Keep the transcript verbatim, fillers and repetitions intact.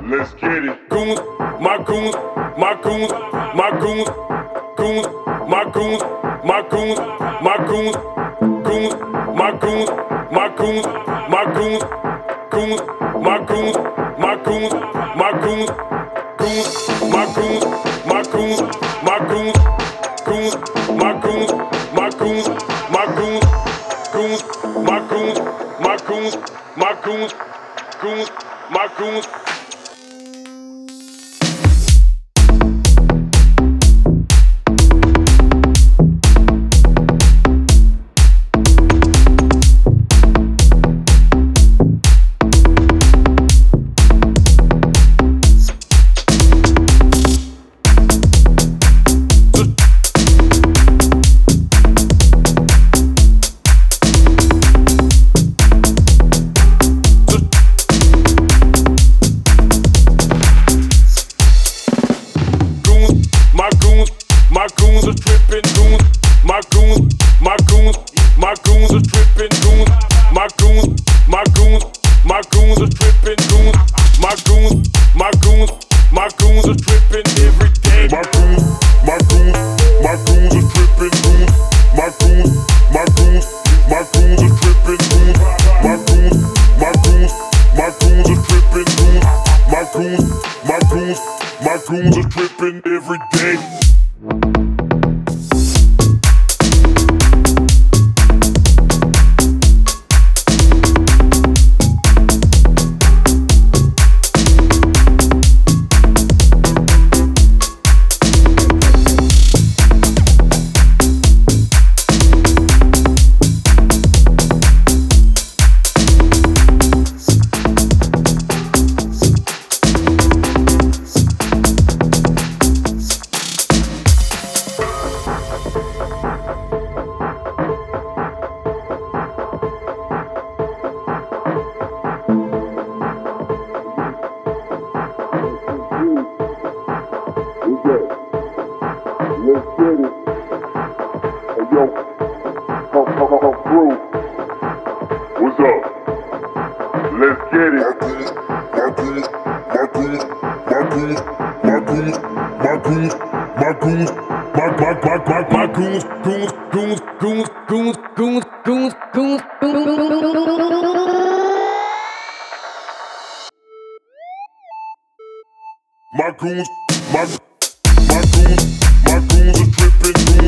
Let's get it. Goons, my goons, my goons, my goons, goons, my goons, my goons, my goons, goons, my goons, my goons, my goons, goons, my goons, my goons, my goons, goons, my goons, my goons, my goons, goons, my goons, my goons, my goons, goons, my goons, my goons, my goons, goons, my goons. My goons are trippin' goons. My goons, my goons, my goons are trippin' goons. My goons, my goons, my goons are trippin' goons. My goons, my goons, my goons are trippin' every day. My goons, my goons, my goons are trippin' goons. My goons, my goons, my goons are trippin' goons. My goons, my goons, my goons are trippin' goons. My goons, my goons, my goons are trippin' every day. Let's get it. Hey yo, come, come, come through. What's up? Let's get it. My goons, my goons, my goons, my goons, my goons, my goons, my my my my my goons, goons, goons, goons, goons, goons, goons, goons, my goons, my my goons, my goons are tripping.